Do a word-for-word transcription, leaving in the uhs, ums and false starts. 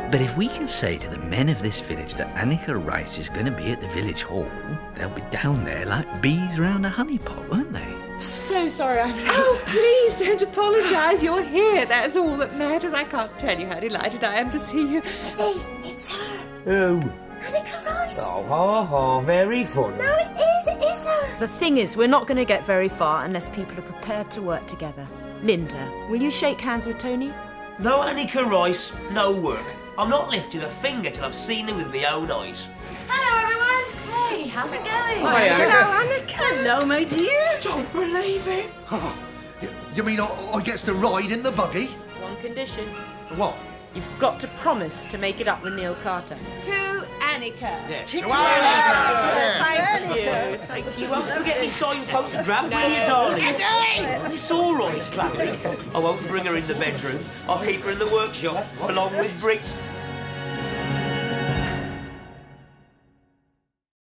But if we can say to the men of this village that Annika Rice is going to be at the village hall, they'll be down there like bees round a honey pot, won't they? So sorry I'm late. Oh, please don't apologise. You're here. That's all that matters. I can't tell you how delighted I am to see you. Eddie, it's her. Who? Annika Rice. Oh, ho, ho, very funny. No, it is. It is her. The thing is, we're not going to get very far unless people are prepared to work together. Linda, will you shake hands with Tony? No Annika Rice, no work. I'm not lifting a finger till I've seen her with my own eyes. Hello, everyone. Hey, how's it going? Hi, Hello, Annika. Hello, my dear. Don't believe it. Oh, y- you mean I, I gets to ride in the buggy? One condition. What? You've got to promise to make it up with Neil Carter. To Annika. Yeah, to to Annika. Thank you. Thank you. Won't forget my signed photograph, will you, darling? It's all right, Chloe. I won't bring her in the bedroom. I'll keep her in the workshop, along with Brit